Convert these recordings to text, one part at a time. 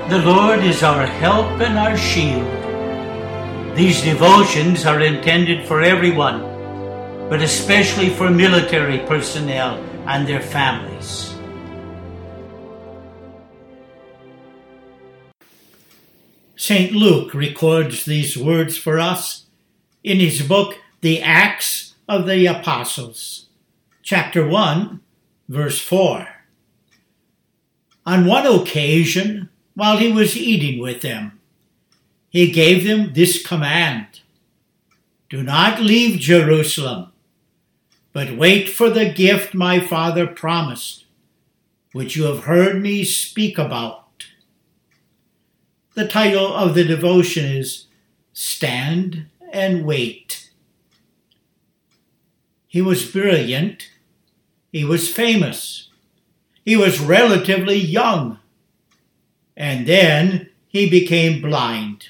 The Lord is our help and our shield. These devotions are intended for everyone, but especially for military personnel and their families. St. Luke records these words for us in his book, The Acts of the Apostles, chapter 1, verse 4. On one occasion, while he was eating with them, he gave them this command: "Do not leave Jerusalem, but wait for the gift my Father promised, which you have heard me speak about." The title of the devotion is Stand and Wait. He was brilliant. He was famous. He was relatively young. And then he became blind.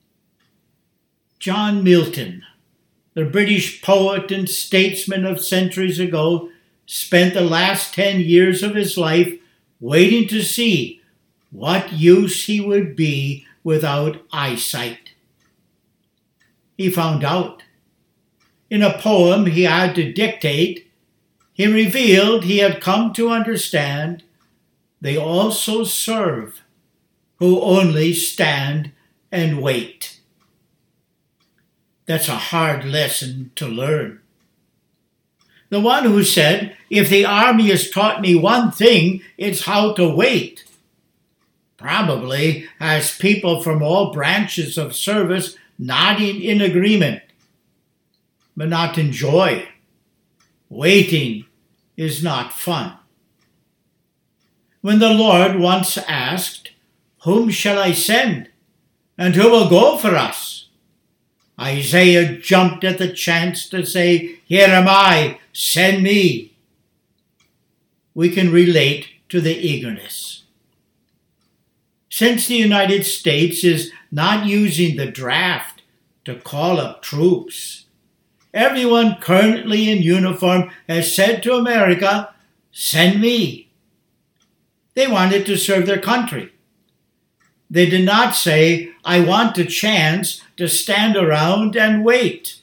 John Milton, the British poet and statesman of centuries ago, spent the last 10 years of his life waiting to see what use he would be without eyesight. He found out. In a poem he had to dictate, he revealed he had come to understand they also serve who only stand and wait. That's a hard lesson to learn. The one who said, "If the army has taught me one thing, it's how to wait," probably has people from all branches of service nodding in agreement, but not in joy. Waiting is not fun. When the Lord once asked, "Whom shall I send? And who will go for us?" Isaiah jumped at the chance to say, "Here am I, send me." We can relate to the eagerness. Since the United States is not using the draft to call up troops, everyone currently in uniform has said to America, "Send me." They wanted to serve their country. They did not say, "I want a chance to stand around and wait."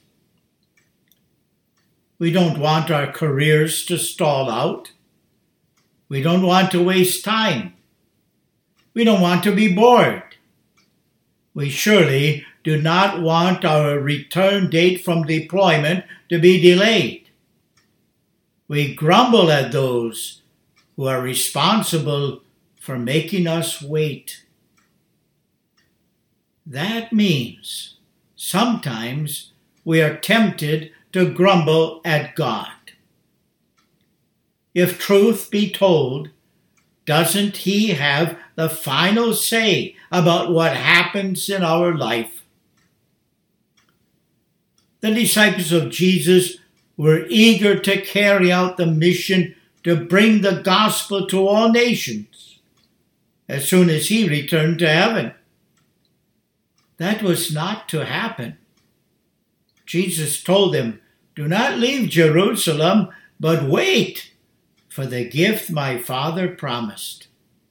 We don't want our careers to stall out. We don't want to waste time. We don't want to be bored. We surely do not want our return date from deployment to be delayed. We grumble at those who are responsible for making us wait. That means sometimes we are tempted to grumble at God. If truth be told, doesn't he have the final say about what happens in our life? The disciples of Jesus were eager to carry out the mission to bring the gospel to all nations as soon as he returned to heaven. That was not to happen. Jesus told them, "Do not leave Jerusalem, but wait for the gift my Father promised."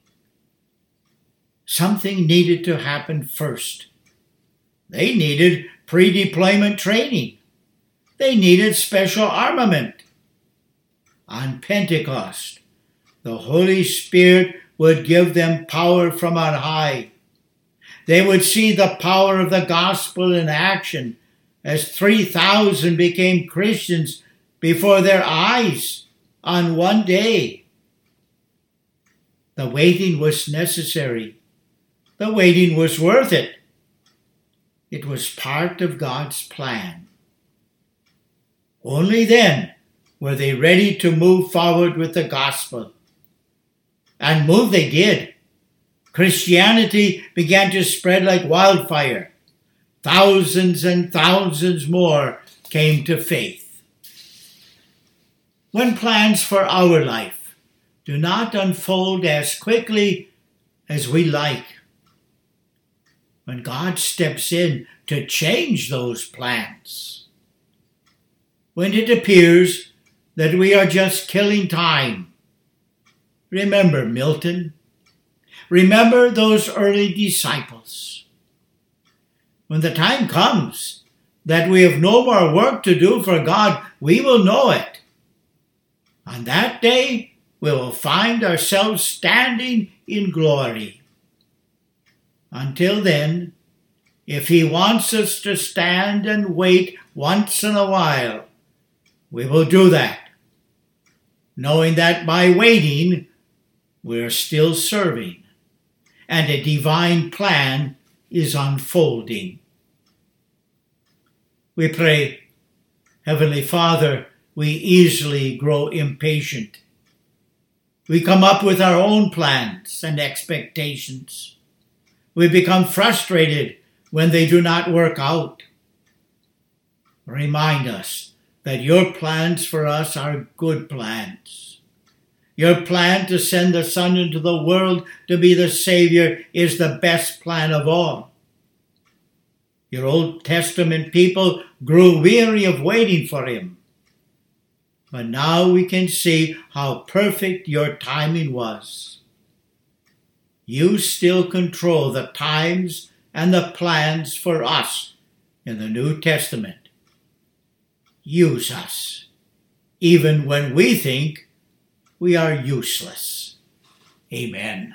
Something needed to happen first. They needed pre-deployment training. They needed special armament. On Pentecost, the Holy Spirit would give them power from on high. They would see the power of the gospel in action as 3,000 became Christians before their eyes on one day. The waiting was necessary. The waiting was worth it. It was part of God's plan. Only then were they ready to move forward with the gospel. And move they did. Christianity began to spread like wildfire. Thousands and thousands more came to faith. When plans for our life do not unfold as quickly as we like, when God steps in to change those plans, when it appears that we are just killing time, remember Milton, remember those early disciples. When the time comes that we have no more work to do for God, we will know it. On that day, we will find ourselves standing in glory. Until then, if He wants us to stand and wait once in a while, we will do that, knowing that by waiting, we are still serving, and a divine plan is unfolding. We pray, Heavenly Father, we easily grow impatient. We come up with our own plans and expectations. We become frustrated when they do not work out. Remind us that your plans for us are good plans. Your plan to send the Son into the world to be the Savior is the best plan of all. Your Old Testament people grew weary of waiting for Him. But now we can see how perfect your timing was. You still control the times and the plans for us in the New Testament. Use us, even when we think we are useless. Amen.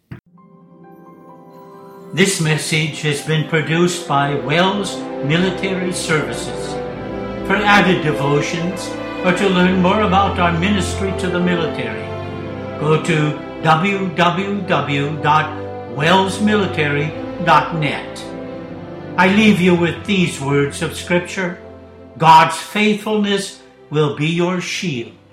This message has been produced by Wells Military Services. For added devotions or to learn more about our ministry to the military, go to www.wellsmilitary.net. I leave you with these words of Scripture: God's faithfulness will be your shield.